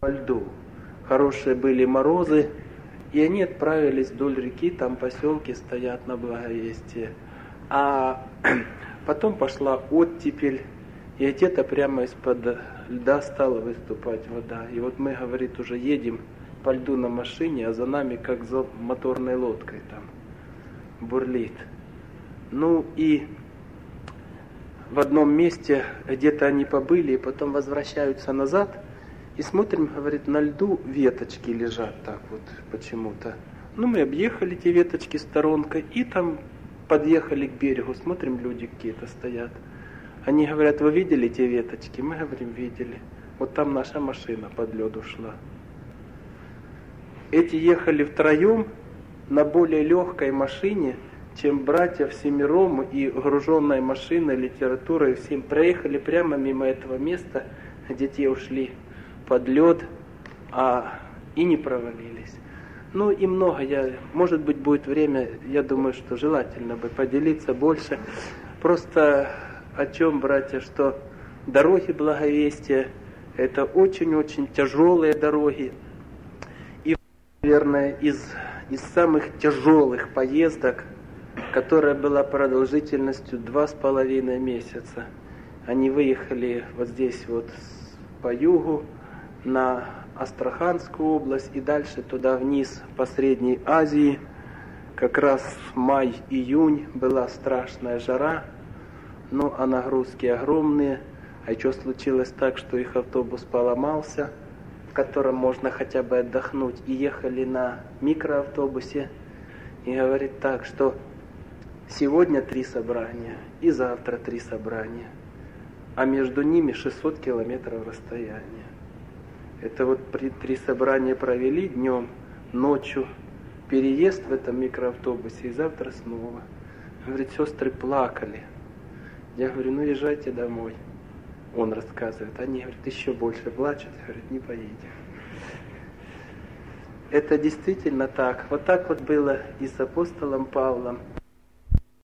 по льду. Хорошие были морозы, и они отправились вдоль реки, там поселки стоят на Благовестие. А потом пошла оттепель, и где-то прямо из-под льда стала выступать вода. И вот мы, говорит, уже едем по льду на машине, а за нами как за моторной лодкой там бурлит. Ну и в одном месте где-то они побыли, и потом возвращаются назад, и смотрим, говорит, на льду веточки лежат так вот почему-то. Ну мы объехали те веточки сторонкой, и там подъехали к берегу, смотрим, люди какие-то стоят. Они говорят, вы видели те веточки? Мы говорим, видели. Вот там наша машина под лед ушла. Эти ехали втроем на более легкой машине, чем братья всемиром, и груженной машиной, литературой, всем проехали прямо мимо этого места, где те ушли под лед, и не провалились. Ну и много, может быть, будет время, я думаю, что желательно бы поделиться больше. Просто о чем, братья, что дороги Благовестия — это очень-очень тяжелые дороги. И, наверное, из самых тяжелых поездок, которая была продолжительностью 2,5 месяца. Они выехали вот здесь вот по югу на Астраханскую область и дальше туда вниз по Средней Азии. Как раз май-июнь была страшная жара, а нагрузки огромные. А еще случилось так, что их автобус поломался, в котором можно хотя бы отдохнуть. И ехали на микроавтобусе. И говорит так, что сегодня 3 собрания и завтра 3 собрания, а между ними 600 километров расстояния. Это вот 3 собрания провели днем, ночью, переезд в этом микроавтобусе и завтра снова. Говорит, сестры плакали. Я говорю, езжайте домой. Он рассказывает, они, говорит, еще больше плачут, говорит, не поедем. Это действительно так. Вот так вот было и с апостолом Павлом.